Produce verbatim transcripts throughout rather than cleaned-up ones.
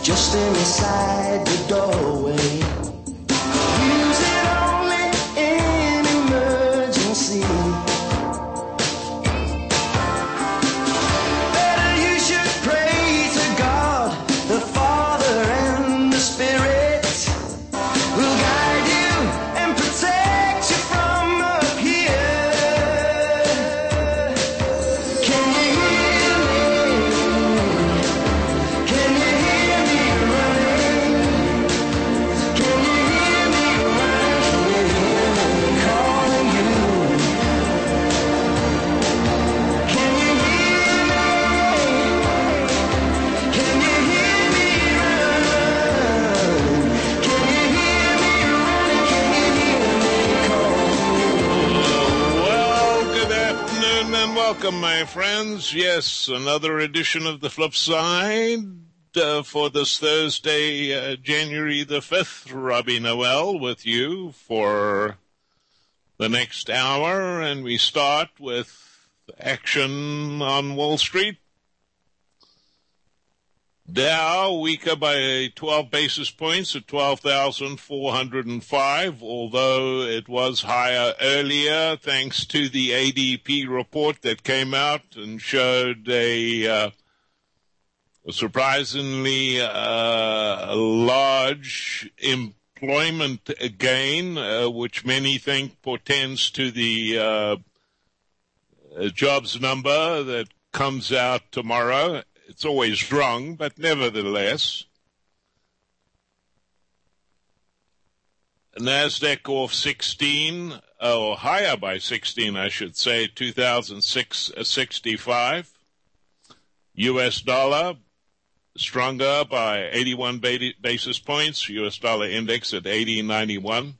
just inside the doorway. Use it only in emergency. Better you should pray to God, the Father and the Spirit will guide you and protect you from up here. Can you hear me? Can you hear me running? Can you hear me running? Calling you. Can you hear me? Can you hear me running? Can you hear me running? Can you hear me calling? Well, good afternoon and welcome, my friends. Yes, another edition of The Flip Side uh, for this Thursday, uh, January the fifth. Robbie Noel with you for the next hour, and we start with action on Wall Street. Dow weaker by twelve basis points at twelve thousand four hundred five, although it was higher earlier thanks to the A D P report that came out and showed a, uh, a surprisingly uh, large employment gain, uh, which many think portends to the uh, jobs number that comes out tomorrow. It's always wrong, but nevertheless. NASDAQ off sixteen, or higher by sixteen, I should say, two thousand six sixty-five. U S dollar stronger by eighty-one basis points. U S dollar index at eighty ninety-one.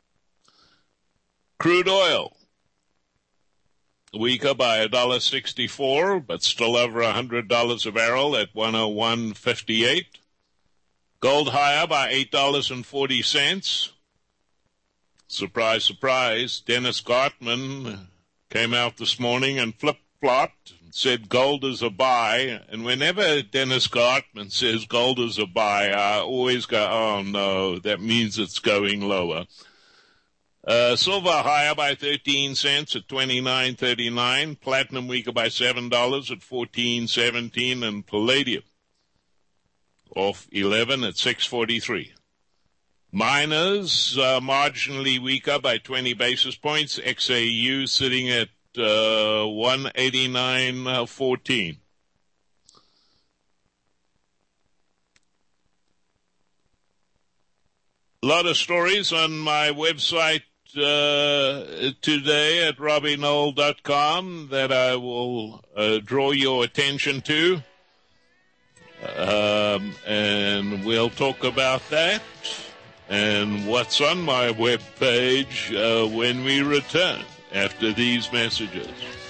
Crude oil weaker by one dollar sixty-four, but still over one hundred dollars a barrel at one oh one fifty-eight. Gold higher by eight dollars and forty cents. Surprise, surprise, Dennis Gartman came out this morning and flip-flopped and said gold is a buy. And whenever Dennis Gartman says gold is a buy, I always go, oh no, that means it's going lower. Uh, silver higher by thirteen cents at twenty-nine thirty-nine. Platinum weaker by seven dollars at fourteen seventeen. And palladium off eleven at six forty-three. Miners uh, marginally weaker by twenty basis points. X A U sitting at uh, one eighty-nine fourteen. A lot of stories on my website uh, today at robbie noel dot com that I will uh, draw your attention to. Um, and we'll talk about that and what's on my webpage uh, when we return after these messages.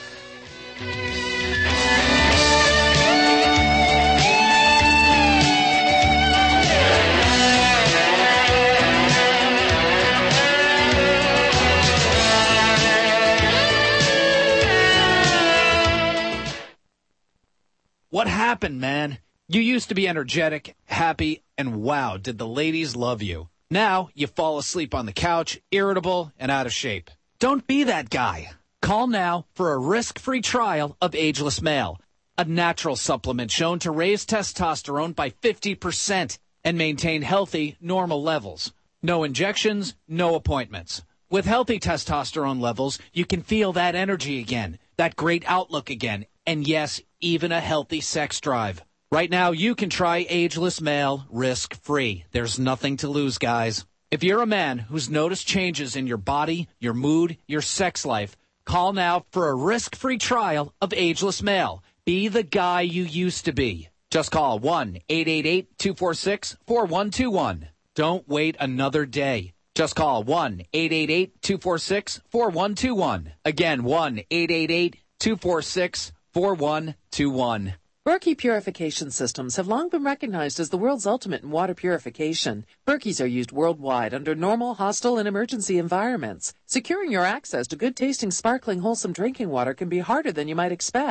What happened, man? You used to be energetic, happy, and wow, did the ladies love you. Now you fall asleep on the couch, irritable, and out of shape. Don't be that guy. Call now for a risk-free trial of Ageless Male, a natural supplement shown to raise testosterone by fifty percent and maintain healthy, normal levels. No injections, no appointments. With healthy testosterone levels, you can feel that energy again, that great outlook again, and yes, even a healthy sex drive. Right now, you can try Ageless Male risk-free. There's nothing to lose, guys. If you're a man who's noticed changes in your body, your mood, your sex life, call now for a risk-free trial of Ageless Male. Be the guy you used to be. Just call one eight eight eight, two four six, four one two one. Don't wait another day. Just call one eight eight eight, two four six, four one two one. Again, one eight eight eight, two four six, four one two one. Berkey purification systems have long been recognized as the world's ultimate in water purification. Berkeys are used worldwide under normal, hostile, and emergency environments. Securing your access to good-tasting, sparkling, wholesome drinking water can be harder than you might expect.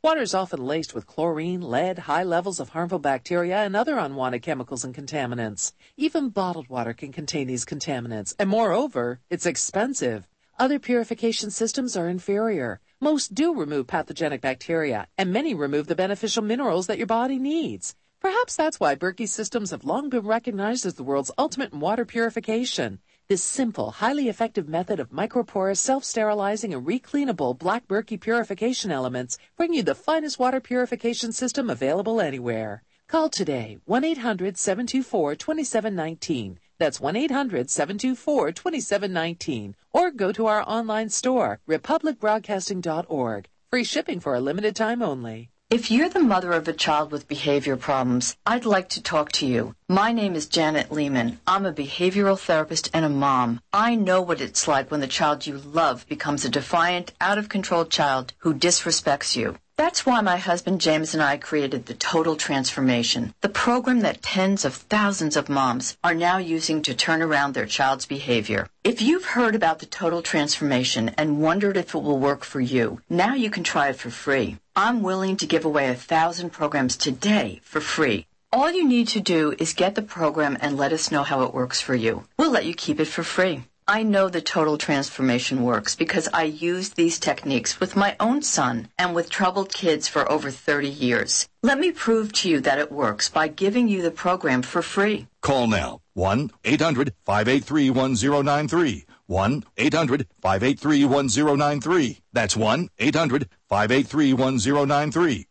Water is often laced with chlorine, lead, high levels of harmful bacteria, and other unwanted chemicals and contaminants. Even bottled water can contain these contaminants, and moreover, it's expensive. Other purification systems are inferior. Most do remove pathogenic bacteria, and many remove the beneficial minerals that your body needs. Perhaps that's why Berkey systems have long been recognized as the world's ultimate in water purification. This simple, highly effective method of microporous, self-sterilizing, and recleanable Black Berkey purification elements bring you the finest water purification system available anywhere. Call today, one eight hundred seven two four two seven one nine. That's one eight hundred seven two four two seven one nine. Or go to our online store, republic broadcasting dot org. Free shipping for a limited time only. If you're the mother of a child with behavior problems, I'd like to talk to you. My name is Janet Lehman. I'm a behavioral therapist and a mom. I know what it's like when the child you love becomes a defiant, out-of-control child who disrespects you. That's why my husband James and I created the Total Transformation, the program that tens of thousands of moms are now using to turn around their child's behavior. If you've heard about the Total Transformation and wondered if it will work for you, now you can try it for free. I'm willing to give away a thousand programs today for free. All you need to do is get the program and let us know how it works for you. We'll let you keep it for free. I know the Total Transformation works because I used these techniques with my own son and with troubled kids for over thirty years. Let me prove to you that it works by giving you the program for free. Call now, one eight hundred five eight three one zero nine three, one eight hundred five eight three one zero nine three. That's one eight hundred five eight three one zero nine three.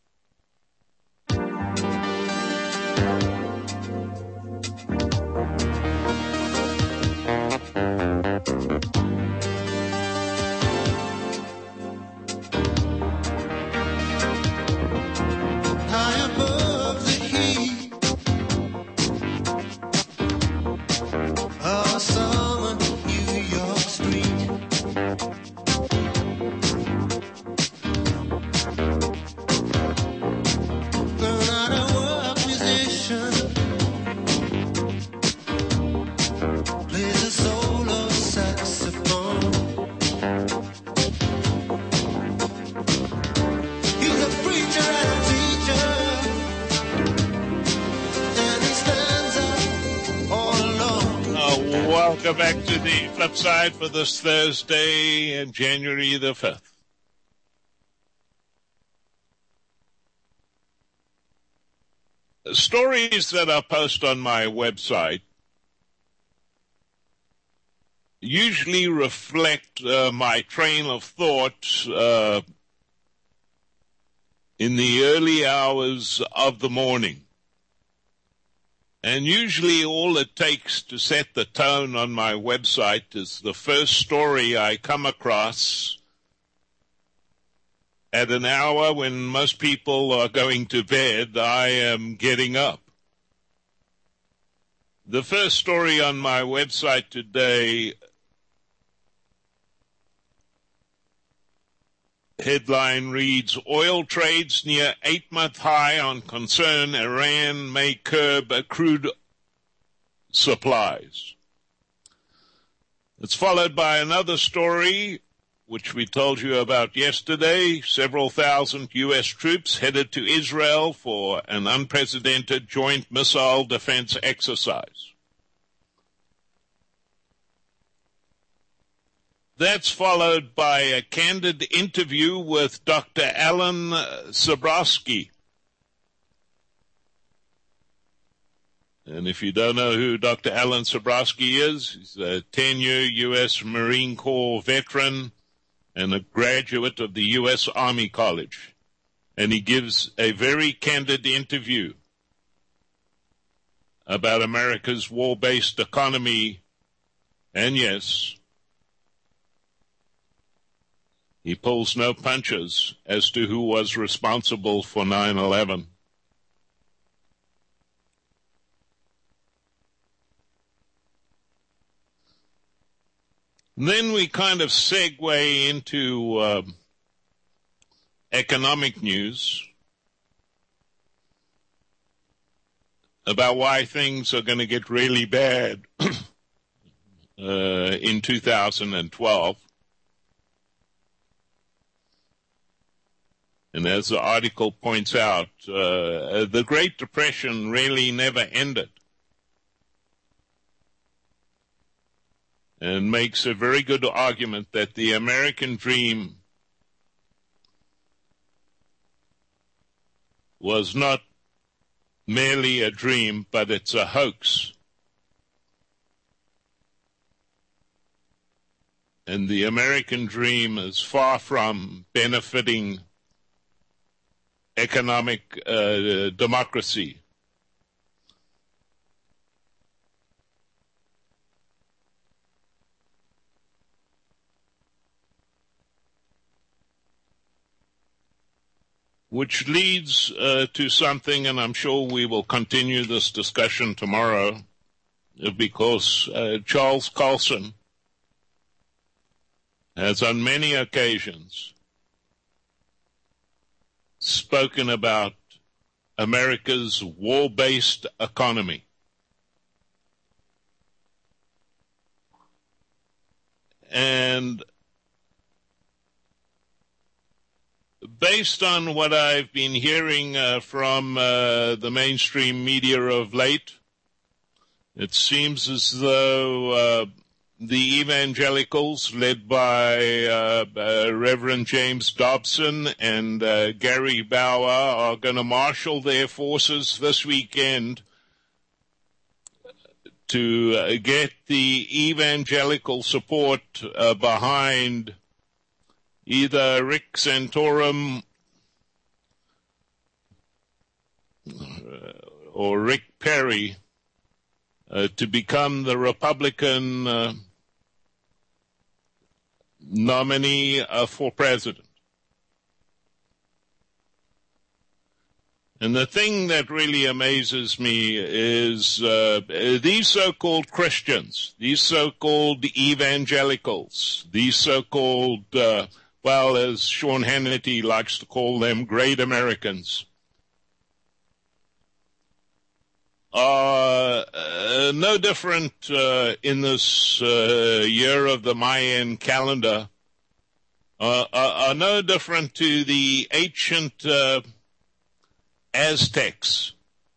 Welcome back to the flip side for this Thursday, January the fifth. Stories that I post on my website usually reflect uh, my train of thought uh, in the early hours of the morning. And usually all it takes to set the tone on my website is the first story I come across at an hour when most people are going to bed. I am getting up. The first story on my website today, headline reads, oil trades near eight-month high on concern Iran may curb crude supplies. It's followed by another story, which we told you about yesterday. Several thousand U S troops headed to Israel for an unprecedented joint missile defense exercise. That's followed by a candid interview with Doctor Alan Sabrowski. And if you don't know who Doctor Alan Sabrowski is, he's a ten-year U S Marine Corps veteran and a graduate of the U S Army College. And he gives a very candid interview about America's war-based economy. And yes, he pulls no punches as to who was responsible for nine eleven. Then we kind of segue into uh, economic news about why things are going to get really bad uh, in two thousand twelve. And as the article points out, uh, the Great Depression really never ended. And makes a very good argument that the American dream was not merely a dream, but it's a hoax. And the American dream is far from benefiting economic uh, democracy. Which leads uh, to something, and I'm sure we will continue this discussion tomorrow, because uh, Charles Colson has on many occasions spoken about America's war-based economy. And based on what I've been hearing uh, from uh, the mainstream media of late, it seems as though uh, the evangelicals, led by uh, uh, Reverend James Dobson and uh, Gary Bauer, are going to marshal their forces this weekend to uh, get the evangelical support uh, behind either Rick Santorum or Rick Perry uh, to become the Republican uh, nominee uh, for president. And the thing that really amazes me is uh, these so-called Christians, these so-called evangelicals, these so-called, uh, well, as Sean Hannity likes to call them, great Americans, are uh, no different uh, in this uh, year of the Mayan calendar, uh, are, are no different to the ancient uh, Aztecs,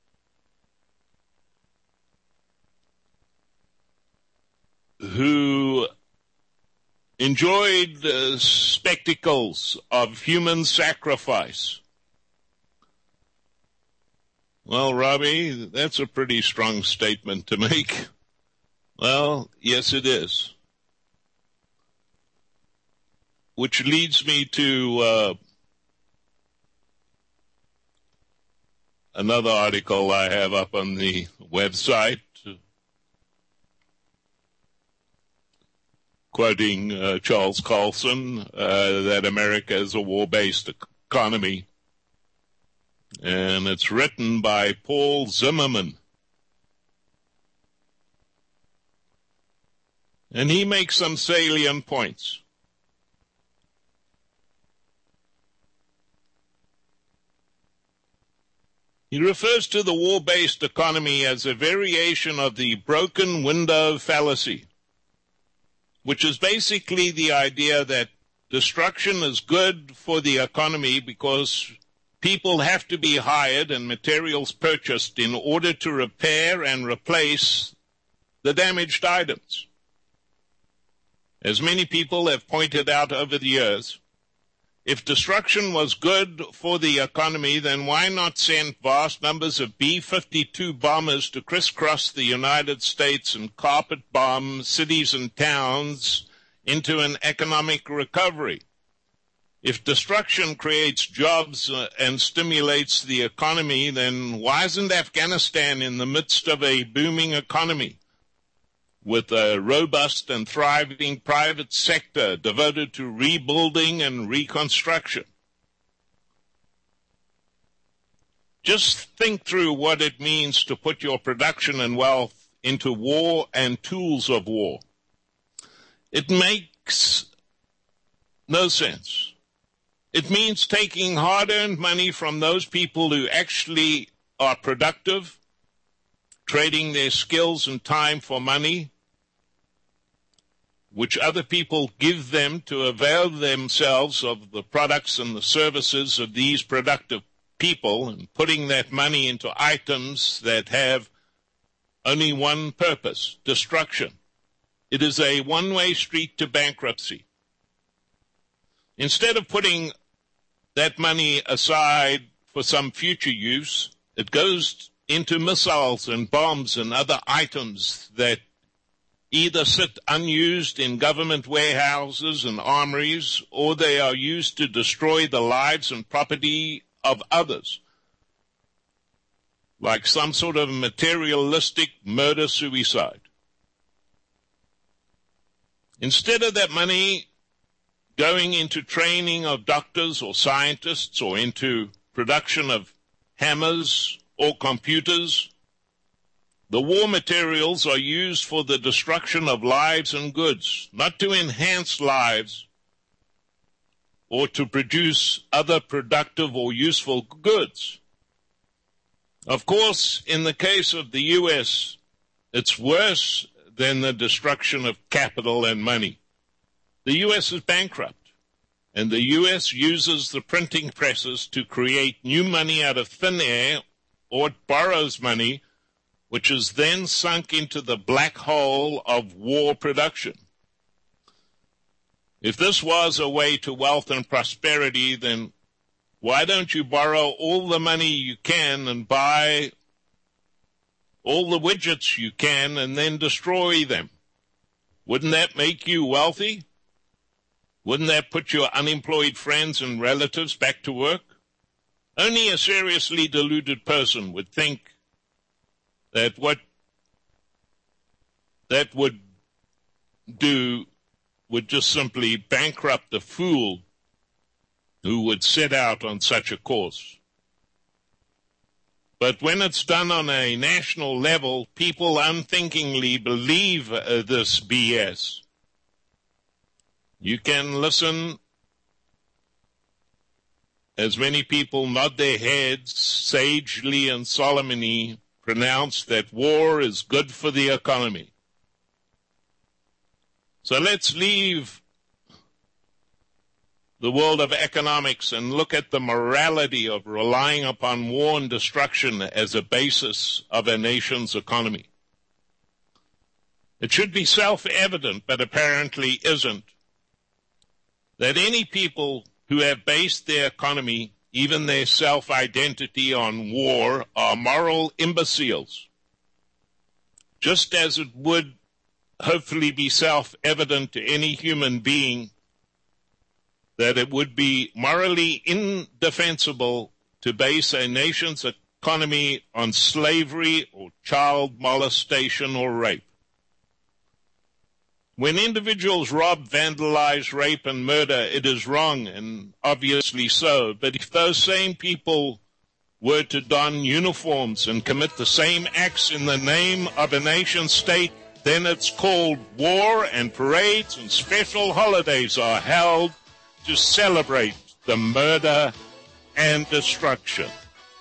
who enjoyed uh, spectacles of human sacrifice. Well, Robbie, that's a pretty strong statement to make. Well, yes, it is. Which leads me to uh, another article I have up on the website, quoting uh, Charles Colson, uh, that America is a war-based economy. And it's written by Paul Zimmerman. And he makes some salient points. He refers to the war-based economy as a variation of the broken window fallacy, which is basically the idea that destruction is good for the economy because people have to be hired and materials purchased in order to repair and replace the damaged items. As many people have pointed out over the years, if destruction was good for the economy, then why not send vast numbers of B fifty-two bombers to crisscross the United States and carpet bomb cities and towns into an economic recovery? If destruction creates jobs uh, and stimulates the economy, then why isn't Afghanistan in the midst of a booming economy with a robust and thriving private sector devoted to rebuilding and reconstruction? Just think through what it means to put your production and wealth into war and tools of war. It makes no sense. It means taking hard-earned money from those people who actually are productive, trading their skills and time for money, which other people give them to avail themselves of the products and the services of these productive people, and putting that money into items that have only one purpose: destruction. It is a one-way street to bankruptcy. Instead of putting that money aside for some future use, it goes into missiles and bombs and other items that either sit unused in government warehouses and armories, or they are used to destroy the lives and property of others, like some sort of materialistic murder-suicide. Instead of that money going into training of doctors or scientists, or into production of hammers or computers, the war materials are used for the destruction of lives and goods, not to enhance lives or to produce other productive or useful goods. Of course, in the case of the U S, it's worse than the destruction of capital and money. The U S is bankrupt, and the U S uses the printing presses to create new money out of thin air, or it borrows money, which is then sunk into the black hole of war production. If this was a way to wealth and prosperity, then why don't you borrow all the money you can and buy all the widgets you can and then destroy them? Wouldn't that make you wealthy? Wouldn't that put your unemployed friends and relatives back to work? Only a seriously deluded person would think that what that would do would just simply bankrupt the fool who would set out on such a course. But when it's done on a national level, people unthinkingly believe uh, this B S. You can listen as many people nod their heads sagely and solemnly pronounce that war is good for the economy. So let's leave the world of economics and look at the morality of relying upon war and destruction as a basis of a nation's economy. It should be self-evident, but apparently isn't, that any people who have based their economy, even their self-identity, on war are moral imbeciles, just as it would hopefully be self-evident to any human being that it would be morally indefensible to base a nation's economy on slavery or child molestation or rape. When individuals rob, vandalize, rape, and murder, it is wrong, and obviously so. But if those same people were to don uniforms and commit the same acts in the name of a nation state, then it's called war, and parades and special holidays are held to celebrate the murder and destruction.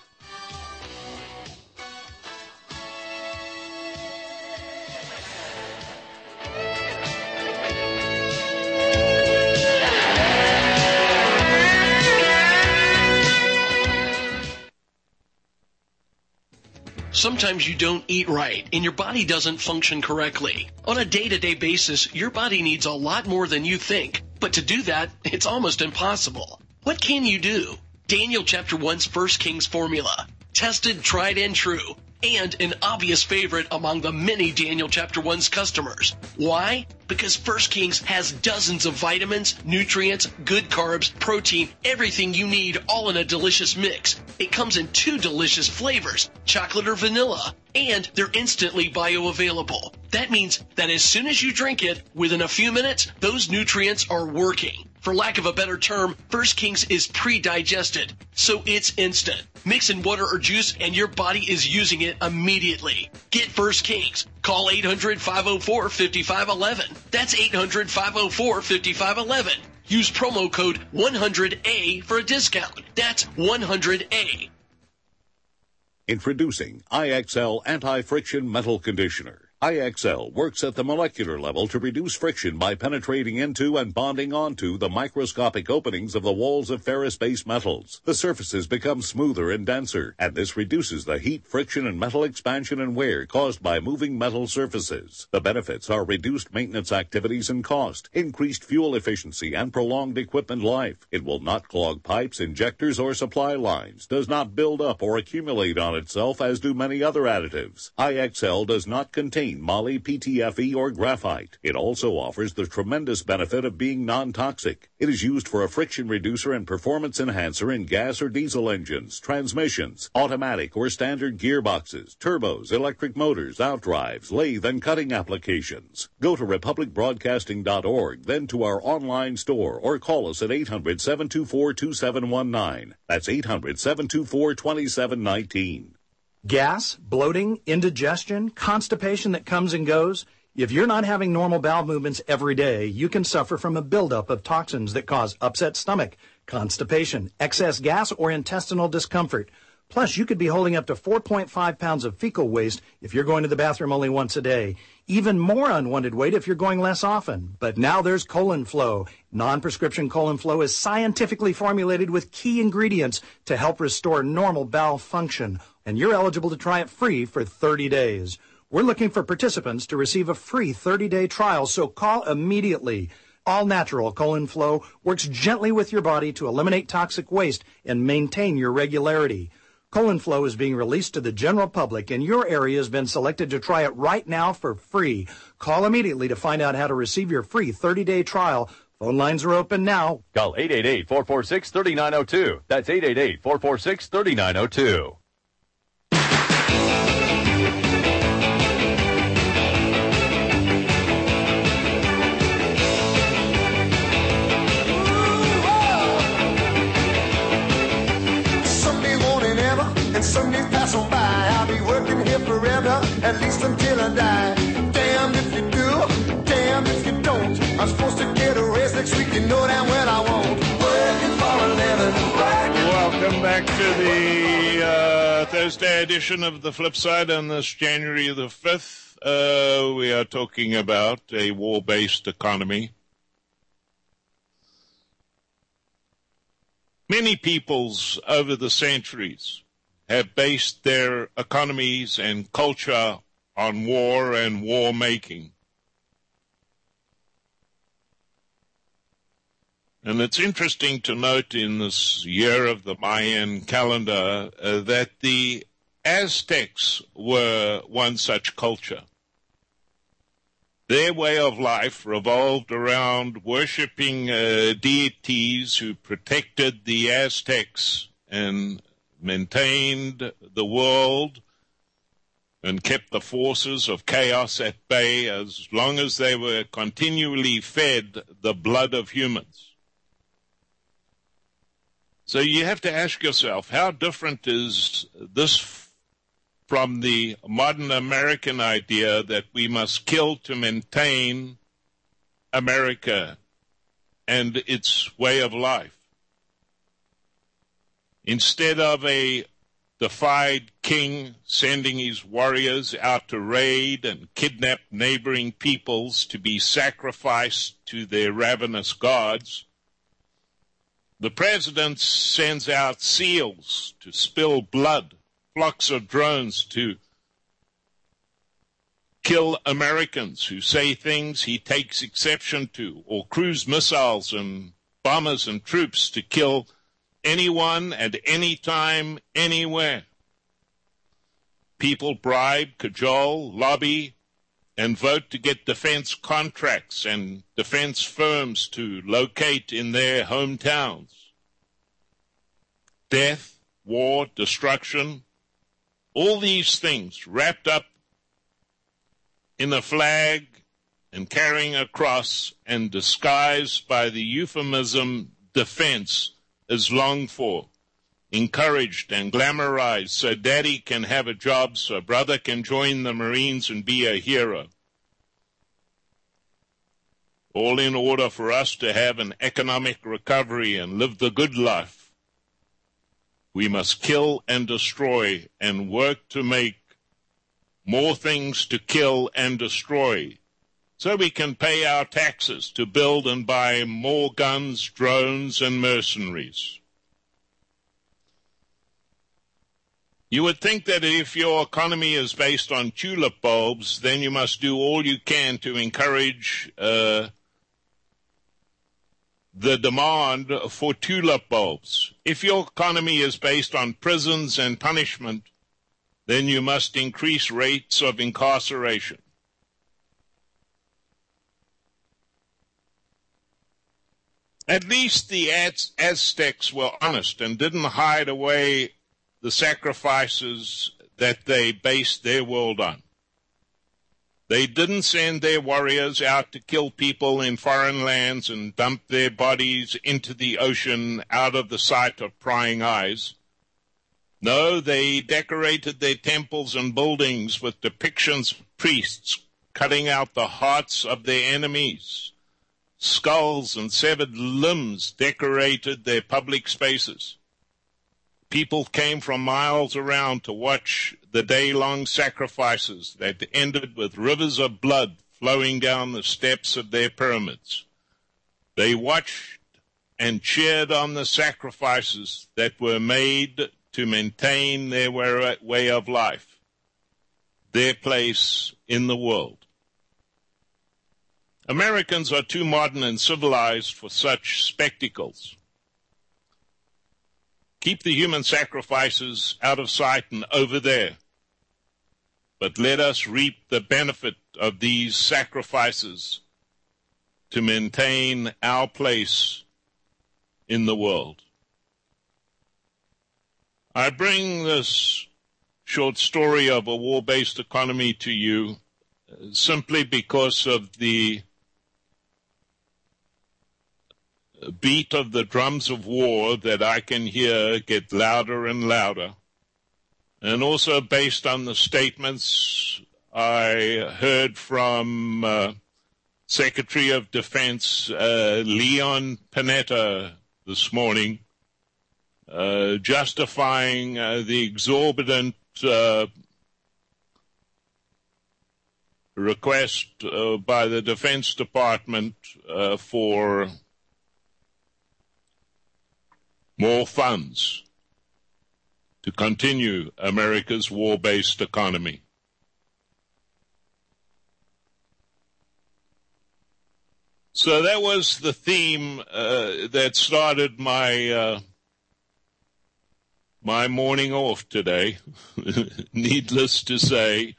Sometimes you don't eat right and your body doesn't function correctly. On a day-to-day basis, your body needs a lot more than you think. But to do that, it's almost impossible. What can you do? Daniel chapter one's First Kings formula. Tested, tried, and true. And an obvious favorite among the many Daniel chapter one's customers. Why? Because First Kings has dozens of vitamins, nutrients, good carbs, protein, everything you need all in a delicious mix. It comes in two delicious flavors, chocolate or vanilla, and they're instantly bioavailable. That means that as soon as you drink it, within a few minutes, those nutrients are working. For lack of a better term, First Kings is pre-digested, so it's instant. Mix in water or juice and your body is using it immediately. Get First Kings. Call eight hundred, five oh four, five five one one. That's eight hundred, five oh four, five five one one. Use promo code one hundred A for a discount. That's one hundred A. Introducing I X L Anti-Friction Metal Conditioner. I X L works at the molecular level to reduce friction by penetrating into and bonding onto the microscopic openings of the walls of ferrous-based metals. The surfaces become smoother and denser, and this reduces the heat, friction, and metal expansion and wear caused by moving metal surfaces. The benefits are reduced maintenance activities and cost, increased fuel efficiency, and prolonged equipment life. It will not clog pipes, injectors, or supply lines, does not build up or accumulate on itself as do many other additives. I X L does not contain moly, P T F E, or graphite. It also offers the tremendous benefit of being non-toxic. It is used for a friction reducer and performance enhancer in gas or diesel engines, transmissions, automatic or standard gearboxes, turbos, electric motors, outdrives, lathe, and cutting applications. Go to republic broadcasting dot org, then to our online store, or call us at eight hundred, seven two four, two seven one nine. That's eight hundred, seven two four, two seven one nine. Gas, bloating, indigestion, constipation that comes and goes. If you're not having normal bowel movements every day, you can suffer from a buildup of toxins that cause upset stomach, constipation, excess gas, or intestinal discomfort. Plus, you could be holding up to four point five pounds of fecal waste if you're going to the bathroom only once a day. Even more unwanted weight if you're going less often. But now there's Colon Flow. Non-prescription Colon Flow is scientifically formulated with key ingredients to help restore normal bowel function. And you're eligible to try it free for thirty days. We're looking for participants to receive a free thirty-day trial, so call immediately. All natural Colon Flow works gently with your body to eliminate toxic waste and maintain your regularity. Colon Flow is being released to the general public, and your area has been selected to try it right now for free. Call immediately to find out how to receive your free thirty-day trial. Phone lines are open now. Call eight eight eight, four four six, three nine zero two. That's eight eight eight, four four six, three nine zero two. And Sundays pass on by. I'll be working here forever, at least until I die. Damn if you do, damn if you don't. I'm supposed to get a raise next week, you know damn well I won't. Working for a living. Welcome back to the uh, Thursday edition of The Flip Side on this January the fifth. Uh, we are talking about a war-based economy. Many peoples over the centuries have based their economies and culture on war and war-making. And it's interesting to note in this year of the Mayan calendar uh, that the Aztecs were one such culture. Their way of life revolved around worshipping uh, deities who protected the Aztecs and maintained the world and kept the forces of chaos at bay as long as they were continually fed the blood of humans. So you have to ask yourself, how different is this from the modern American idea that we must kill to maintain America and its way of life? Instead of a defied king sending his warriors out to raid and kidnap neighboring peoples to be sacrificed to their ravenous gods, the president sends out SEALs to spill blood, flocks of drones to kill Americans who say things he takes exception to, or cruise missiles and bombers and troops to kill anyone at any time, anywhere. People bribe, cajole, lobby, and vote to get defense contracts and defense firms to locate in their hometowns. Death, war, destruction, all these things wrapped up in a flag and carrying a cross and disguised by the euphemism defense is longed for, encouraged and glamorized so daddy can have a job, so brother can join the Marines and be a hero. All in order for us to have an economic recovery and live the good life. We must kill and destroy and work to make more things to kill and destroy, so we can pay our taxes to build and buy more guns, drones, and mercenaries. You would think that if your economy is based on tulip bulbs, then you must do all you can to encourage uh, the demand for tulip bulbs. If your economy is based on prisons and punishment, then you must increase rates of incarceration. At least the Az- Aztecs were honest and didn't hide away the sacrifices that they based their world on. They didn't send their warriors out to kill people in foreign lands and dump their bodies into the ocean out of the sight of prying eyes. No, they decorated their temples and buildings with depictions of priests cutting out the hearts of their enemies. Skulls and severed limbs decorated their public spaces. People came from miles around to watch the day-long sacrifices that ended with rivers of blood flowing down the steps of their pyramids. They watched and cheered on the sacrifices that were made to maintain their way of life, their place in the world. Americans are too modern and civilized for such spectacles. Keep the human sacrifices out of sight and over there, but let us reap the benefit of these sacrifices to maintain our place in the world. I bring this short story of a war-based economy to you uh, simply because of the beat of the drums of war that I can hear get louder and louder, and also based on the statements I heard from uh, Secretary of Defense uh, Leon Panetta this morning, uh, justifying uh, the exorbitant uh, request uh, by the Defense Department uh, for more funds to continue America's war-based economy. So that was the theme uh, that started my uh, my morning off today. Needless to say,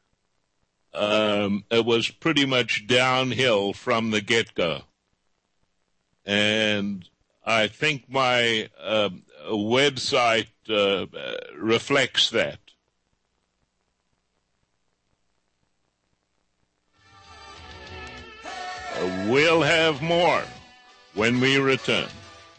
um, it was pretty much downhill from the get-go. And I think my uh, website uh, reflects that. Uh, we'll have more when we return.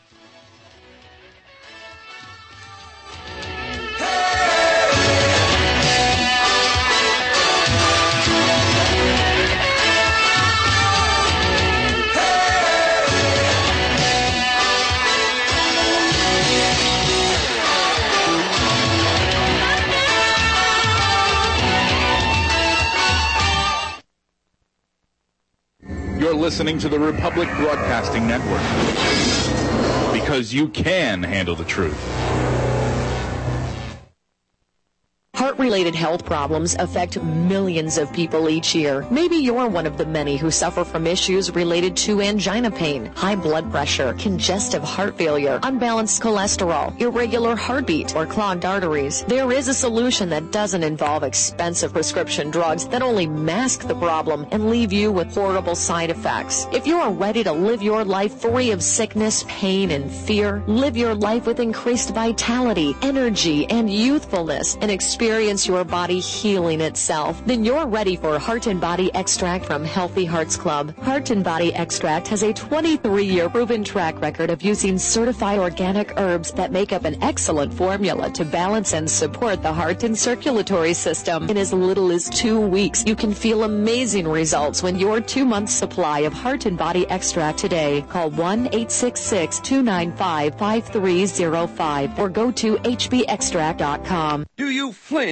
You're listening to the Republic Broadcasting Network, because you can handle the truth. Heart-related health problems affect millions of people each year. Maybe you're one of the many who suffer from issues related to angina pain, high blood pressure, congestive heart failure, unbalanced cholesterol, irregular heartbeat, or clogged arteries. There is a solution that doesn't involve expensive prescription drugs that only mask the problem and leave you with horrible side effects. If you are ready to live your life free of sickness, pain, and fear, live your life with increased vitality, energy, and youthfulness, and experience Experience your body healing itself, then you're ready for Heart and Body Extract from Healthy Hearts Club. Heart and Body Extract has a twenty-three year proven track record of using certified organic herbs that make up an excellent formula to balance and support the heart and circulatory system. In as little as two weeks, you can feel amazing results when your two-month supply of Heart and Body Extract today. Call one eight six six, two nine five, five three zero five or go to h b extract dot com. Do you flinch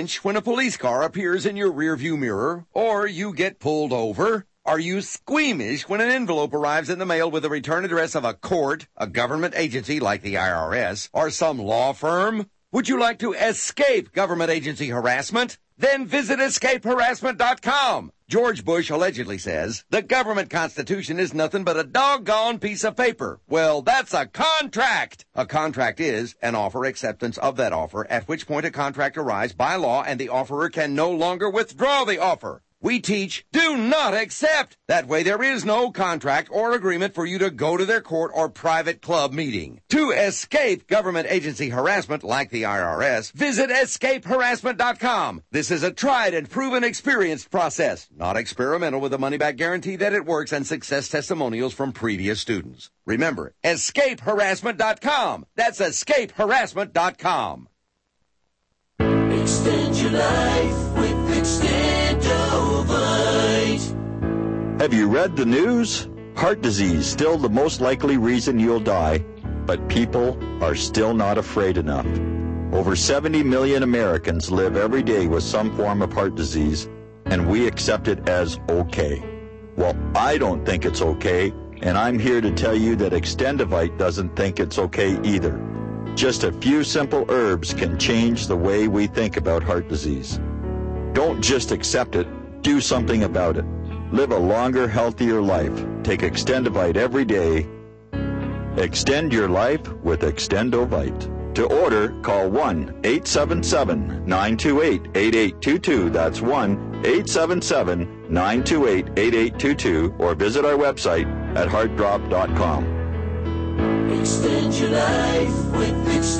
flinch when a police car appears in your rearview mirror or you get pulled over? Are you squeamish when an envelope arrives in the mail with the return address of a court, a government agency like the I R S, or some law firm? Would you like to escape government agency harassment? Then visit escape harassment dot com. George Bush allegedly says, the government constitution is nothing but a doggone piece of paper. Well, that's a contract. A contract is an offer acceptance of that offer, at which point a contract arrives by law and the offerer can no longer withdraw the offer. We teach, do not accept. That way there is no contract or agreement for you to go to their court or private club meeting. To escape government agency harassment like the I R S, visit escape harassment dot com. This is a tried and proven experienced process, not experimental, with a money-back guarantee that it works and success testimonials from previous students. Remember, escape harassment dot com. That's escape harassment dot com. Extend your life with Extendovite. Have you read the news? Heart disease, still the most likely reason you'll die, but people are still not afraid enough. Over seventy million Americans live every day with some form of heart disease, and we accept it as okay. Well, I don't think it's okay, and I'm here to tell you that Extendovite doesn't think it's okay either. Just a few simple herbs can change the way we think about heart disease. Don't just accept it, do something about it. Live a longer, healthier life. Take Extendovite every day. Extend your life with Extendovite. To order, call one eight seven seven, nine two eight, eight eight two two. That's one eight seven seven, nine two eight, eight eight two two, or visit our website at heart drop dot com. Extend your life with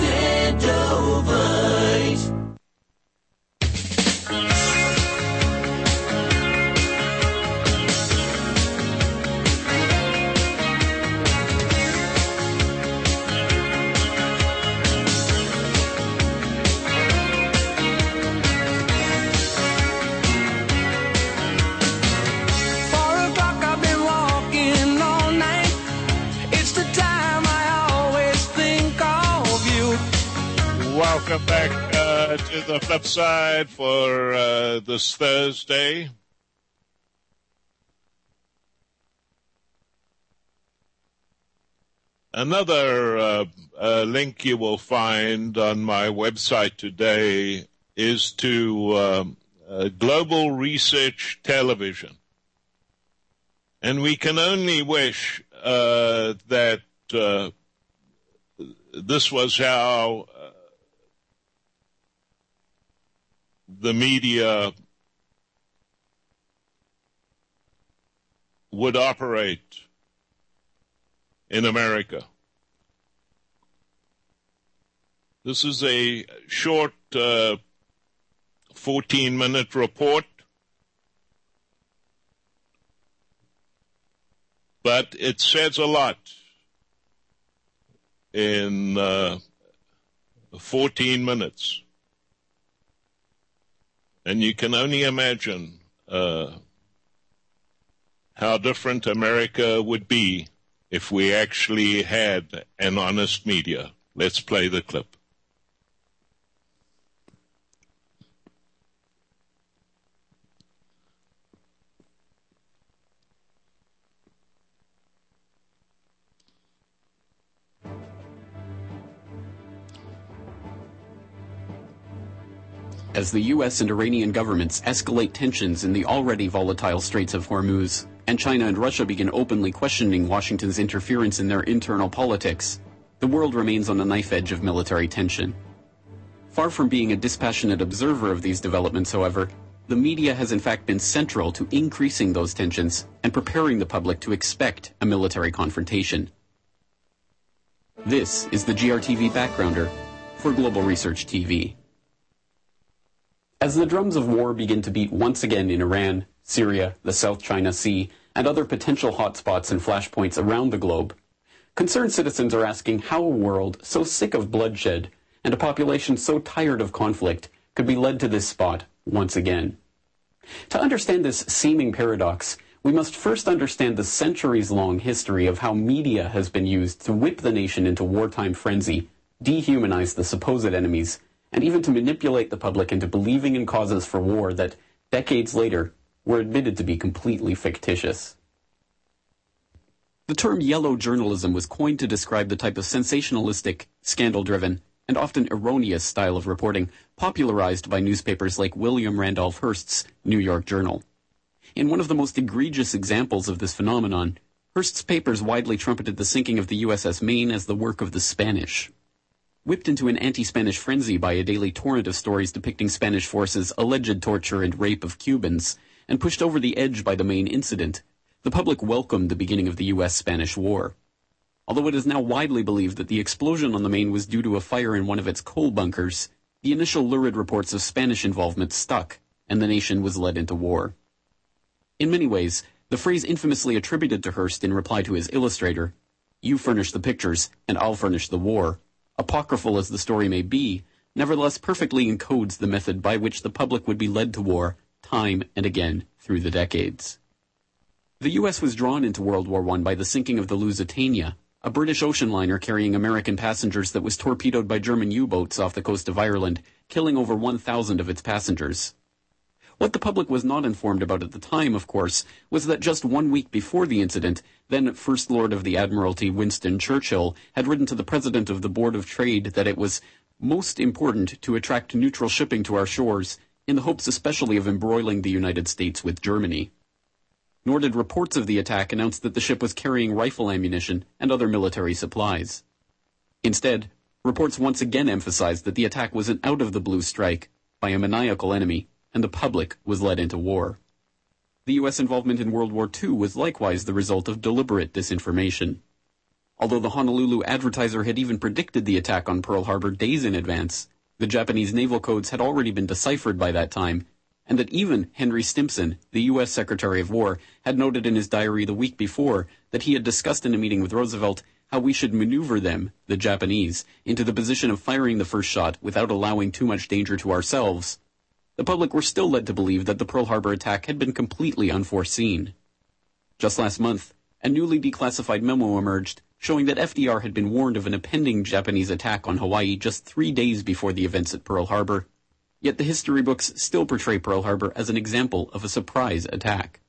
Extendovite. Welcome back uh, to the flip side for uh, this Thursday. Another uh, uh, link you will find on my website today is to um, uh, Global Research Television. And we can only wish uh, that uh, this was how uh, the media would operate in America. This is a short uh, fourteen-minute report, but it says a lot in uh, fourteen minutes. And you can only imagine uh, how different America would be if we actually had an honest media. Let's play the clip. As the U S and Iranian governments escalate tensions in the already volatile Straits of Hormuz, and China and Russia begin openly questioning Washington's interference in their internal politics, the world remains on the knife edge of military tension. Far from being a dispassionate observer of these developments, however, the media has in fact been central to increasing those tensions and preparing the public to expect a military confrontation. This is the G R T V Backgrounder for Global Research T V. As the drums of war begin to beat once again in Iran, Syria, the South China Sea, and other potential hotspots and flashpoints around the globe, concerned citizens are asking how a world so sick of bloodshed and a population so tired of conflict could be led to this spot once again. To understand this seeming paradox, we must first understand the centuries-long history of how media has been used to whip the nation into wartime frenzy, dehumanize the supposed enemies, and even to manipulate the public into believing in causes for war that, decades later, were admitted to be completely fictitious. The term yellow journalism was coined to describe the type of sensationalistic, scandal-driven, and often erroneous style of reporting popularized by newspapers like William Randolph Hearst's New York Journal. In one of the most egregious examples of this phenomenon, Hearst's papers widely trumpeted the sinking of the U S S Maine as the work of the Spanish. Whipped into an anti-Spanish frenzy by a daily torrent of stories depicting Spanish forces' alleged torture and rape of Cubans, and pushed over the edge by the Maine incident, the public welcomed the beginning of the U S-Spanish War. Although it is now widely believed that the explosion on the Maine was due to a fire in one of its coal bunkers, the initial lurid reports of Spanish involvement stuck, and the nation was led into war. In many ways, the phrase infamously attributed to Hearst in reply to his illustrator, "You furnish the pictures, and I'll furnish the war," apocryphal as the story may be, nevertheless perfectly encodes the method by which the public would be led to war time and again through the decades. The U S was drawn into World War One by the sinking of the Lusitania, a British ocean liner carrying American passengers that was torpedoed by German U-boats off the coast of Ireland, killing over one thousand of its passengers. What the public was not informed about at the time, of course, was that just one week before the incident, then First Lord of the Admiralty Winston Churchill had written to the President of the Board of Trade that it was most important to attract neutral shipping to our shores, in the hopes especially of embroiling the United States with Germany. Nor did reports of the attack announce that the ship was carrying rifle ammunition and other military supplies. Instead, reports once again emphasized that the attack was an out-of-the-blue strike by a maniacal enemy, and the public was led into war. The U S involvement in World War Two was likewise the result of deliberate disinformation. Although the Honolulu Advertiser had even predicted the attack on Pearl Harbor days in advance, the Japanese naval codes had already been deciphered by that time, and that even Henry Stimson, the U S Secretary of War, had noted in his diary the week before that he had discussed in a meeting with Roosevelt how we should maneuver them, the Japanese, into the position of firing the first shot without allowing too much danger to ourselves. The public were still led to believe that the Pearl Harbor attack had been completely unforeseen. Just last month, a newly declassified memo emerged showing that F D R had been warned of an impending Japanese attack on Hawaii just three days before the events at Pearl Harbor. Yet the history books still portray Pearl Harbor as an example of a surprise attack.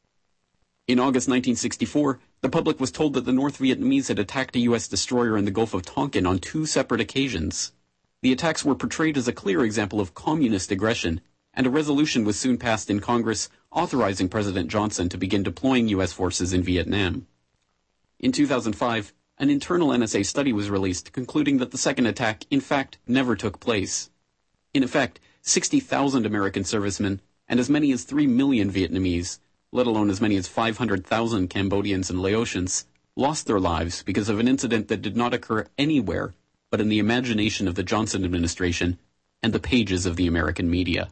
In August nineteen sixty-four, the public was told that the North Vietnamese had attacked a U S destroyer in the Gulf of Tonkin on two separate occasions. The attacks were portrayed as a clear example of communist aggression, and a resolution was soon passed in Congress authorizing President Johnson to begin deploying U S forces in Vietnam. In two thousand five, an internal N S A study was released concluding that the second attack, in fact, never took place. In effect, sixty thousand American servicemen and as many as three million Vietnamese, let alone as many as five hundred thousand Cambodians and Laotians, lost their lives because of an incident that did not occur anywhere but in the imagination of the Johnson administration and the pages of the American media.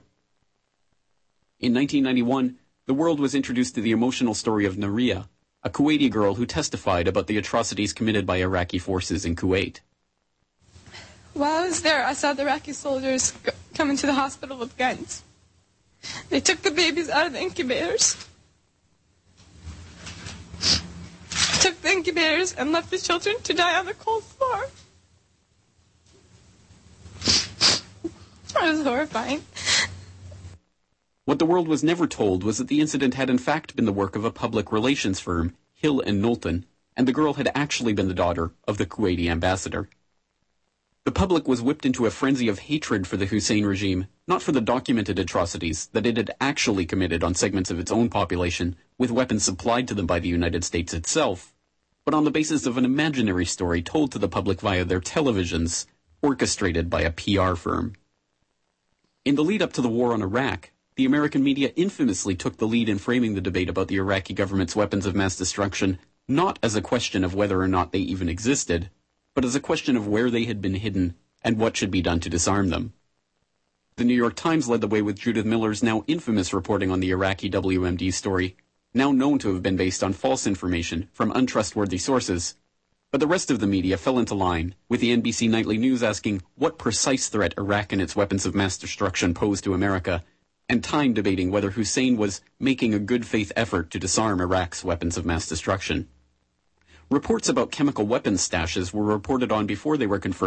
In nineteen ninety-one, the world was introduced to the emotional story of Naria, a Kuwaiti girl who testified about the atrocities committed by Iraqi forces in Kuwait. While I was there, I saw the Iraqi soldiers go- come into the hospital with guns. They took the babies out of the incubators, took the incubators, and left the children to die on the cold floor. It was horrifying. What the world was never told was that the incident had in fact been the work of a public relations firm, Hill and Knowlton, and the girl had actually been the daughter of the Kuwaiti ambassador. The public was whipped into a frenzy of hatred for the Hussein regime, not for the documented atrocities that it had actually committed on segments of its own population with weapons supplied to them by the United States itself, but on the basis of an imaginary story told to the public via their televisions, orchestrated by a P R firm. In the lead-up to the war on Iraq, the American media infamously took the lead in framing the debate about the Iraqi government's weapons of mass destruction not as a question of whether or not they even existed, but as a question of where they had been hidden and what should be done to disarm them. The New York Times led the way with Judith Miller's now infamous reporting on the Iraqi W M D story, now known to have been based on false information from untrustworthy sources. But the rest of the media fell into line, with the N B C Nightly News asking what precise threat Iraq and its weapons of mass destruction posed to America, and Time debating whether Hussein was making a good faith effort to disarm Iraq's weapons of mass destruction. Reports about chemical weapons stashes were reported on before they were confirmed,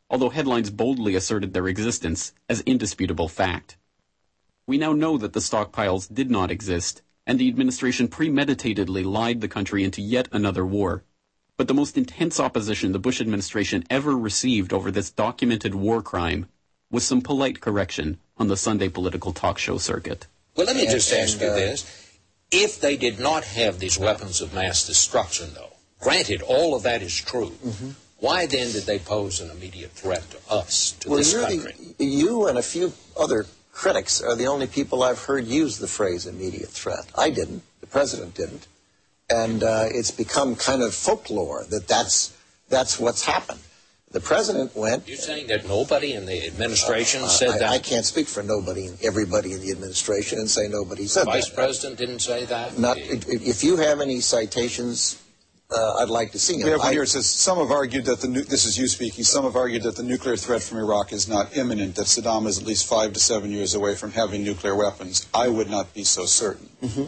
although headlines boldly asserted their existence as indisputable fact. We now know that the stockpiles did not exist, and the administration premeditatedly lied the country into yet another war. But the most intense opposition the Bush administration ever received over this documented war crime was some polite correction on the Sunday political talk show circuit. Well, let me just And- ask and, you uh, this. If they did not have these weapons of mass destruction, though, granted, all of that is true, Mm-hmm. why then did they pose an immediate threat to us, to Well, this you're country? the, you and a few other critics are the only people I've heard use the phrase immediate threat. I didn't. The president didn't. And uh, it's become kind of folklore that that's, that's what's happened. The president went... You're saying that nobody in the administration uh, said I, that? I can't speak for nobody and everybody in the administration and say nobody said The Vice that. President didn't say that? Not, if if you have any citations, uh, I'd like to see them. We have one I- here that says, some have argued that the, nu- this is you speaking, some have argued that the nuclear threat from Iraq is not imminent, that Saddam is at least five to seven years away from having nuclear weapons. I would not be so certain. Mhm.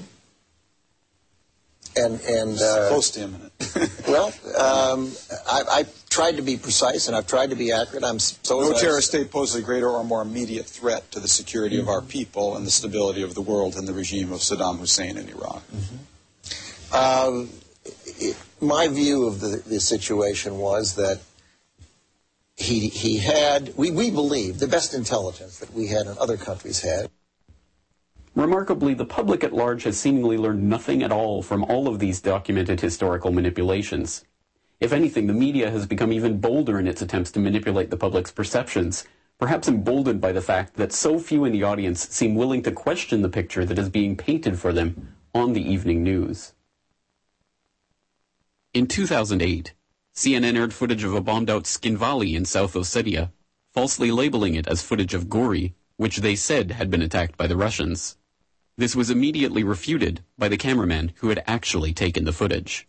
And, and It's uh, close to imminent. well, um, I, I've tried to be precise and I've tried to be accurate. I'm s- so No is I- terrorist state poses a greater or more immediate threat to the security of our people and the stability of the world than the regime of Saddam Hussein in Iraq. Um, it, my view of the, the situation was that he he had we, we believe the best intelligence that we had and other countries had. Remarkably, the public at large has seemingly learned nothing at all from all of these documented historical manipulations. If anything, the media has become even bolder in its attempts to manipulate the public's perceptions, perhaps emboldened by the fact that so few in the audience seem willing to question the picture that is being painted for them on the evening news. In two thousand eight, C N N aired footage of a bombed-out Skin Valley in South Ossetia, falsely labeling it as footage of Gori, which they said had been attacked by the Russians. This was immediately refuted by the cameraman who had actually taken the footage.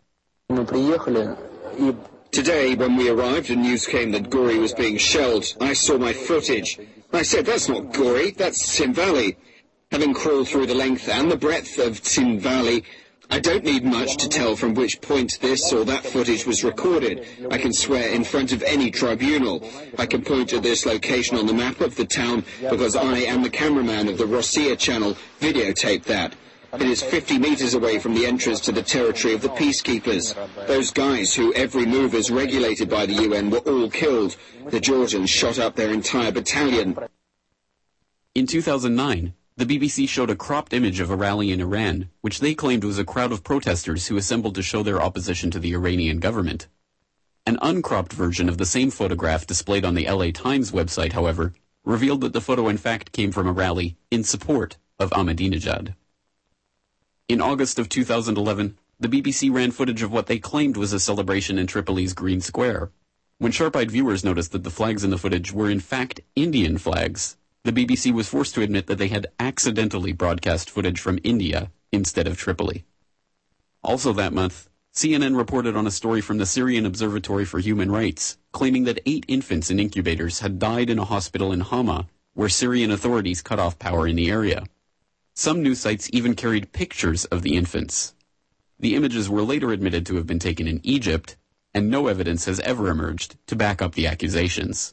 Today, when we arrived and news came that Gori was being shelled, I saw my footage. I said, that's not Gori, that's Tsin Valley. Having crawled through the length and the breadth of Tsin Valley, I don't need much to tell from which point this or that footage was recorded. I can swear in front of any tribunal. I can point to this location on the map of the town because I and the cameraman of the Rossiya channel videotaped that. It is fifty meters away from the entrance to the territory of the peacekeepers. Those guys who every move is regulated by the U N were all killed. The Georgians shot up their entire battalion. In two thousand nine, the B B C showed a cropped image of a rally in Iran, which they claimed was a crowd of protesters who assembled to show their opposition to the Iranian government. An uncropped version of the same photograph displayed on the L A Times website, however, revealed that the photo in fact came from a rally in support of Ahmadinejad. In August of two thousand eleven, the B B C ran footage of what they claimed was a celebration in Tripoli's Green Square. When sharp-eyed viewers noticed that the flags in the footage were in fact Indian flags, the B B C was forced to admit that they had accidentally broadcast footage from India instead of Tripoli. Also that month, C N N reported on a story from the Syrian Observatory for Human Rights, claiming that eight infants in incubators had died in a hospital in Hama, where Syrian authorities cut off power in the area. Some news sites even carried pictures of the infants. The images were later admitted to have been taken in Egypt, and no evidence has ever emerged to back up the accusations.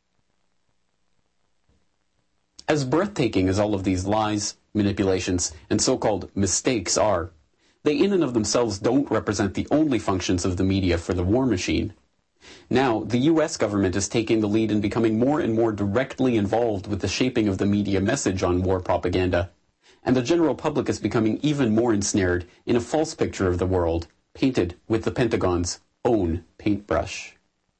As breathtaking as all of these lies, manipulations, and so-called mistakes are, they in and of themselves don't represent the only functions of the media for the war machine. Now, the U S government is taking the lead in becoming more and more directly involved with the shaping of the media message on war propaganda, and the general public is becoming even more ensnared in a false picture of the world, painted with the Pentagon's own paintbrush.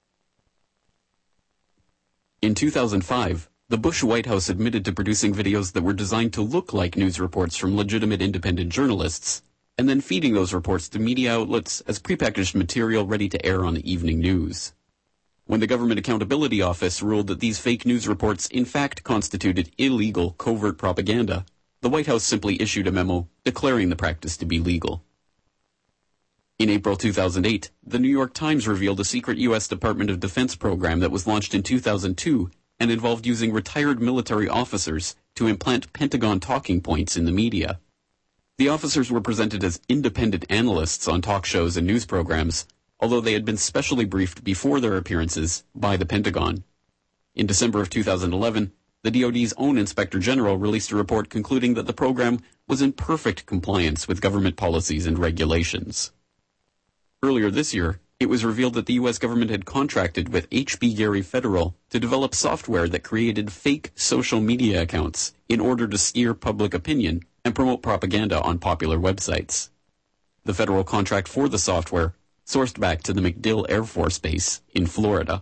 In two thousand five, the Bush White House admitted to producing videos that were designed to look like news reports from legitimate independent journalists, and then feeding those reports to media outlets as prepackaged material ready to air on the evening news. When the Government Accountability Office ruled that these fake news reports in fact constituted illegal covert propaganda, the White House simply issued a memo declaring the practice to be legal. In April two thousand eight, the New York Times revealed a secret U S Department of Defense program that was launched in two thousand two and involved using retired military officers to implant Pentagon talking points in the media. The officers were presented as independent analysts on talk shows and news programs, although they had been specially briefed before their appearances by the Pentagon. In December of two thousand eleven, the D O D's own Inspector General released a report concluding that the program was in perfect compliance with government policies and regulations. Earlier this year, it was revealed that the U S government had contracted with H B Gary Federal to develop software that created fake social media accounts in order to steer public opinion and promote propaganda on popular websites. The federal contract for the software sourced back to the MacDill Air Force Base in Florida.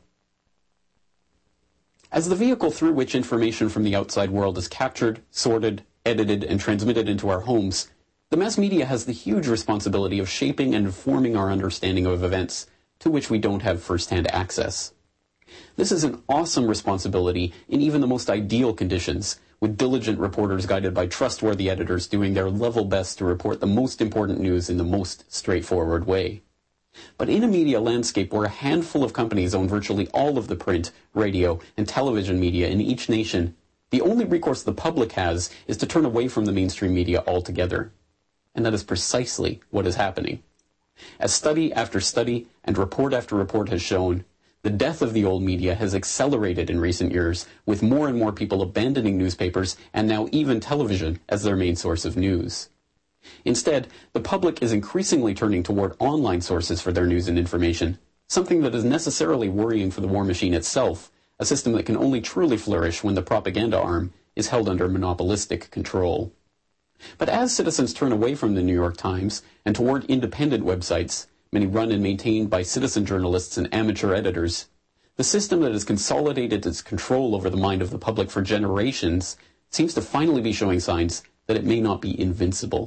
As the vehicle through which information from the outside world is captured, sorted, edited, and transmitted into our homes, the mass media has the huge responsibility of shaping and informing our understanding of events to which we don't have first-hand access. This is an awesome responsibility in even the most ideal conditions, with diligent reporters guided by trustworthy editors doing their level best to report the most important news in the most straightforward way. But in a media landscape where a handful of companies own virtually all of the print, radio, and television media in each nation, the only recourse the public has is to turn away from the mainstream media altogether. And that is precisely what is happening. As study after study and report after report has shown, the death of the old media has accelerated in recent years, with more and more people abandoning newspapers and now even television as their main source of news. Instead, the public is increasingly turning toward online sources for their news and information, something that is necessarily worrying for the war machine itself, a system that can only truly flourish when the propaganda arm is held under monopolistic control. But as citizens turn away from the New York Times and toward independent websites, many run and maintained by citizen journalists and amateur editors, the system that has consolidated its control over the mind of the public for generations seems to finally be showing signs that it may not be invincible.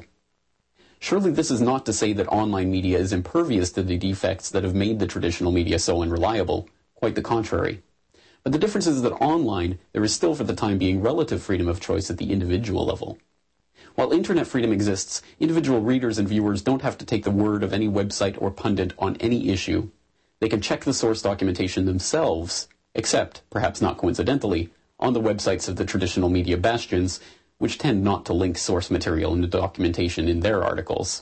Surely this is not to say that online media is impervious to the defects that have made the traditional media so unreliable. Quite the contrary. But the difference is that online, there is still for the time being relative freedom of choice at the individual level. While internet freedom exists, individual readers and viewers don't have to take the word of any website or pundit on any issue. They can check the source documentation themselves, except, perhaps not coincidentally, on the websites of the traditional media bastions, which tend not to link source material and documentation in their articles.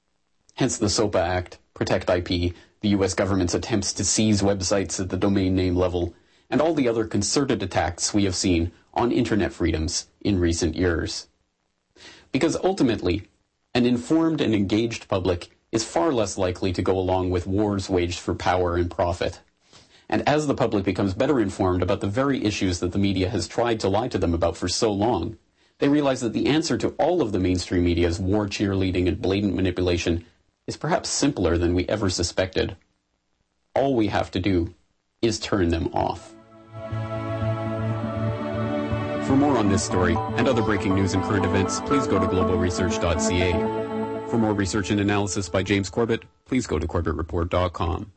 Hence the SOPA Act, Protect I P, the U S government's attempts to seize websites at the domain name level, and all the other concerted attacks we have seen on internet freedoms in recent years. Because ultimately, an informed and engaged public is far less likely to go along with wars waged for power and profit. And as the public becomes better informed about the very issues that the media has tried to lie to them about for so long, they realize that the answer to all of the mainstream media's war cheerleading and blatant manipulation is perhaps simpler than we ever suspected. All we have to do is turn them off. For more on this story and other breaking news and current events, please go to global research dot c a. For more research and analysis by James Corbett, please go to corbett report dot com.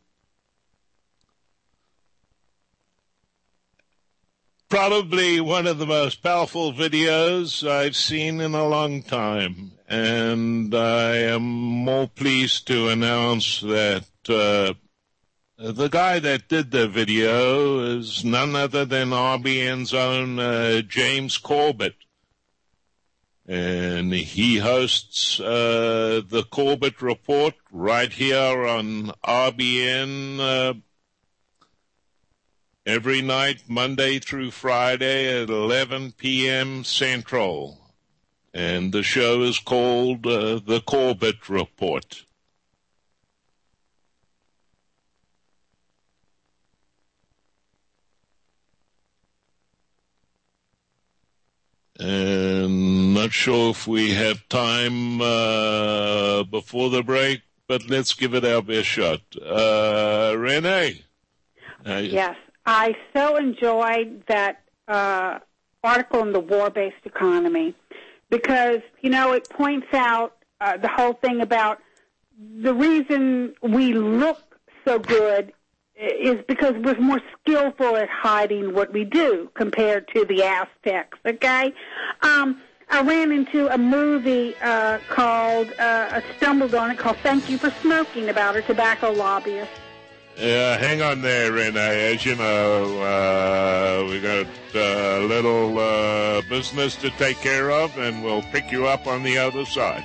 Probably one of the most powerful videos I've seen in a long time, and I am more pleased to announce that uh, the guy that did the video is none other than R B N's own uh, James Corbett. And he hosts uh, the Corbett Report right here on R B N uh, every night, Monday through Friday at eleven p.m. Central. And the show is called uh, The Corbett Report. And not sure if we have time uh, before the break, but let's give it our best shot. Uh, Renee? Uh, yes, I so enjoyed that uh, article in the War-Based Economy because, you know, it points out uh, the whole thing about the reason we look so good is because we're more skillful at hiding what we do compared to the Aztecs, okay? Um, I ran into a movie uh, called, uh, I stumbled on it, called Thank You for Smoking, about a tobacco lobbyist. Yeah, hang on there, Renee. As you know, uh, we got a little uh, business to take care of, and we'll pick you up on the other side.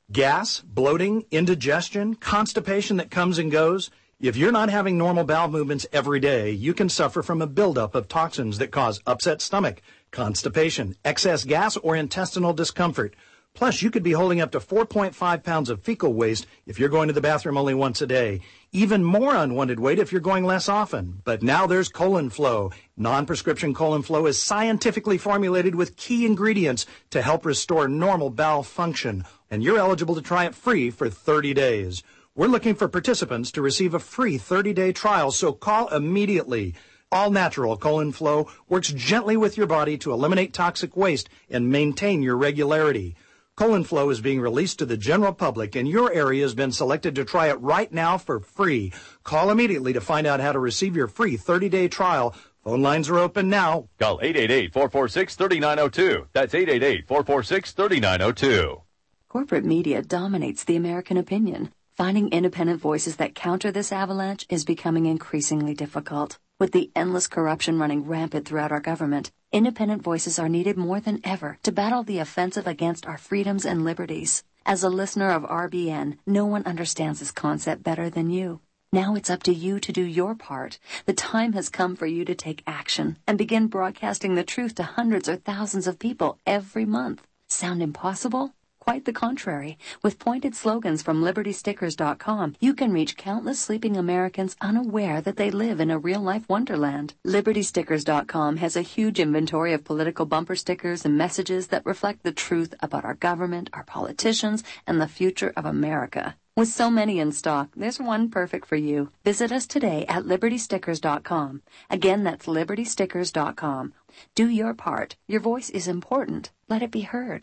Gas, bloating, indigestion, constipation that comes and goes. If you're not having normal bowel movements every day, you can suffer from a buildup of toxins that cause upset stomach, constipation, excess gas, or intestinal discomfort. Plus, you could be holding up to four point five pounds of fecal waste if you're going to the bathroom only once a day. Even more unwanted weight if you're going less often. But now there's Colon Flow. Non-prescription Colon Flow is scientifically formulated with key ingredients to help restore normal bowel function. And you're eligible to try it free for thirty days. We're looking for participants to receive a free thirty-day trial, so call immediately. All natural Colon Flow works gently with your body to eliminate toxic waste and maintain your regularity. Colon Flow is being released to the general public, and your area has been selected to try it right now for free. Call immediately to find out how to receive your free thirty-day trial. Phone lines are open now. Call eight eight eight, four four six, three nine zero two. That's eight eight eight, four four six, three nine zero two. Corporate media dominates the American opinion. Finding independent voices that counter this avalanche is becoming increasingly difficult. With the endless corruption running rampant throughout our government, independent voices are needed more than ever to battle the offensive against our freedoms and liberties. As a listener of R B N, no one understands this concept better than you. Now it's up to you to do your part. The time has come for you to take action and begin broadcasting the truth to hundreds or thousands of people every month. Sound impossible? Quite the contrary. With pointed slogans from Liberty Stickers dot com, you can reach countless sleeping Americans unaware that they live in a real-life wonderland. Liberty Stickers dot com has a huge inventory of political bumper stickers and messages that reflect the truth about our government, our politicians, and the future of America. With so many in stock, there's one perfect for you. Visit us today at Liberty Stickers dot com. Again, that's Liberty Stickers dot com. Do your part. Your voice is important. Let it be heard.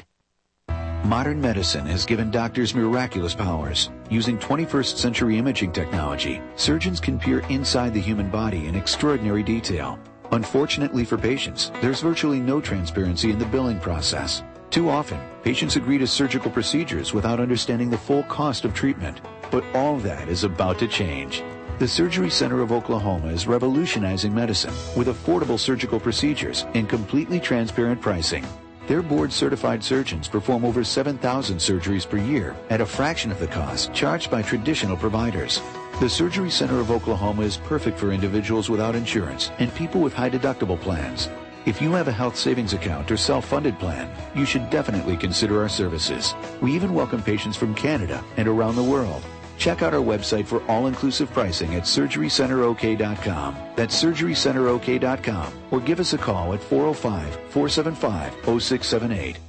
Modern medicine has given doctors miraculous powers. Using twenty-first century imaging technology, surgeons can peer inside the human body in extraordinary detail. Unfortunately for patients, there's virtually no transparency in the billing process. Too often, patients agree to surgical procedures without understanding the full cost of treatment. But all that is about to change. The Surgery Center of Oklahoma is revolutionizing medicine with affordable surgical procedures and completely transparent pricing. Their board-certified surgeons perform over seven thousand surgeries per year at a fraction of the cost charged by traditional providers. The Surgery Center of Oklahoma is perfect for individuals without insurance and people with high deductible plans. If you have a health savings account or self-funded plan, you should definitely consider our services. We even welcome patients from Canada and around the world. Check out our website for all-inclusive pricing at surgery center o k dot com. That's surgery center o k dot com. Or give us a call at four oh five, four seven five, oh six seven eight.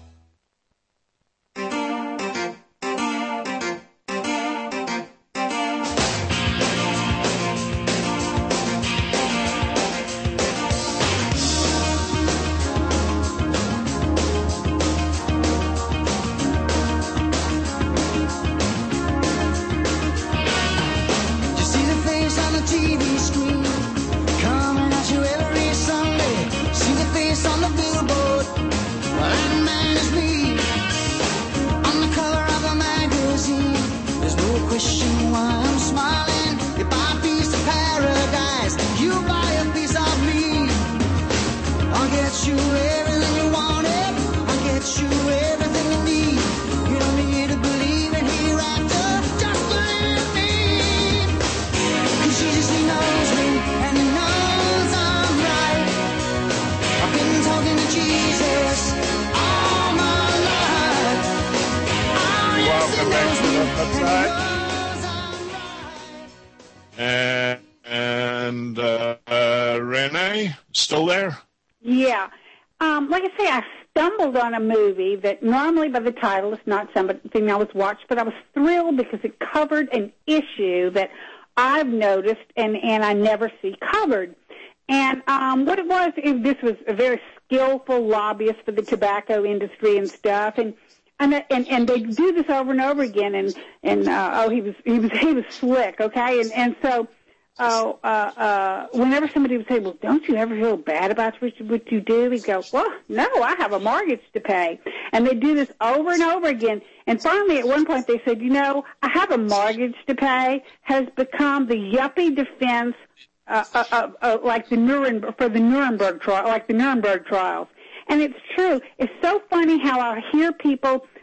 And uh, uh, Renee, still there? Yeah. Um, like I say, I stumbled on a movie that normally by the title is not something I was watched, but I was thrilled because it covered an issue that I've noticed and, and I never see covered. And um, what it was, is this was a very skillful lobbyist for the tobacco industry and stuff, and and and, and they do this over and over again. And and uh, oh, he was he was he was slick, okay, and and so. Oh, uh, uh, whenever somebody would say, well, don't you ever feel bad about what you, what you do? He'd go, well, no, I have a mortgage to pay. And they do this over and over again. And finally, at one point, they said, you know, I have a mortgage to pay has become the yuppie defense, uh, uh, uh, uh like the Nuremberg, for the Nuremberg trial, like the Nuremberg trials. And it's true. It's so funny how I hear people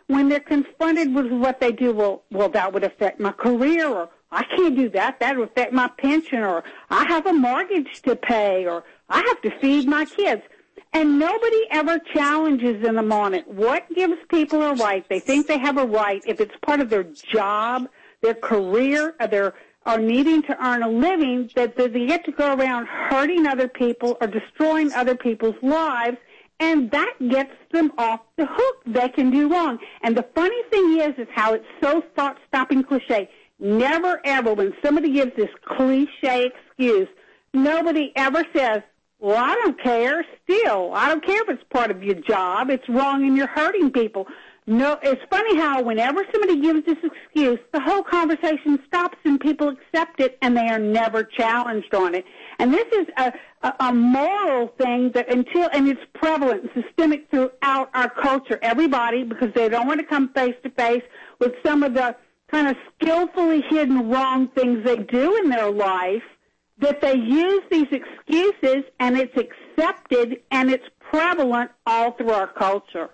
when they're confronted with what they do, well, well, that would affect my career, or I can't do that. That would affect my pension, or I have a mortgage to pay, or I have to feed my kids. And nobody ever challenges them on it. What gives people a right? They think they have a right if it's part of their job, their career, or their are needing to earn a living, that they get to go around hurting other people or destroying other people's lives, and that gets them off the hook. They can do wrong. And the funny thing is, is how it's so thought-stopping cliche. Never, ever, when somebody gives this cliche excuse, nobody ever says, well, I don't care. Still, I don't care if it's part of your job. It's wrong and you're hurting people. No, it's funny how whenever somebody gives this excuse, the whole conversation stops and people accept it and they are never challenged on it. And this is a, a, a moral thing that until, and it's prevalent and systemic throughout our culture. Everybody, because they don't want to come face to face with some of the kind of skillfully hidden wrong things they do in their life, that they use these excuses and it's accepted and it's prevalent all through our culture.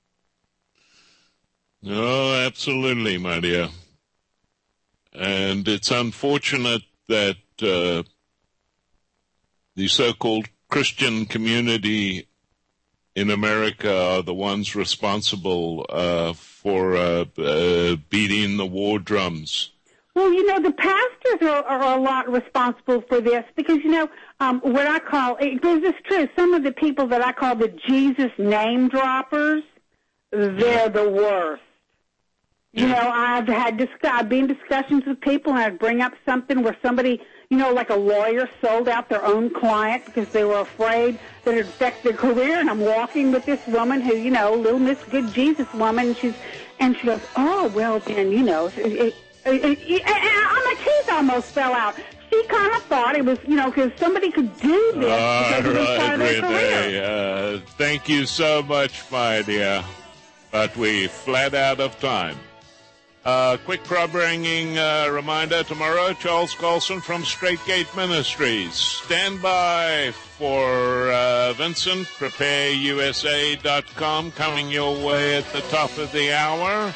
Oh, absolutely, my dear. And it's unfortunate that uh, the so-called Christian community in America are the ones responsible uh, for uh, uh, beating the war drums. Well, you know, the pastors are, are a lot responsible for this because, you know, um, what I call, this is true, some of the people that I call the Jesus name droppers, they're the worst. You know, I've had dis- I've been in discussions with people, and I'd bring up something where somebody, you know, like a lawyer sold out their own client because they were afraid that it would affect their career. And I'm walking with this woman who, you know, little Miss Good Jesus woman, and she's and she goes, oh well, then you know, it, it, it, it, and my teeth almost fell out. She kind of thought it was, you know, because somebody could do this All because it was part right, of their career. Renee. Uh, thank you so much, my dear. But we flat out of time. Uh, quick programming uh, reminder tomorrow, Charles Colson from Straight Gate Ministries. Stand by for uh, Vincent, prepare U S A dot com, coming your way at the top of the hour.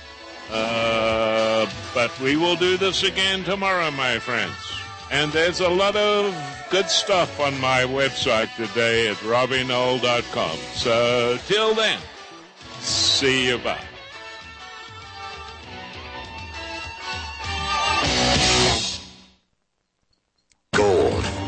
Uh, but we will do this again tomorrow, my friends. And there's a lot of good stuff on my website today at robbie knoll dot com. So till then, see you bye.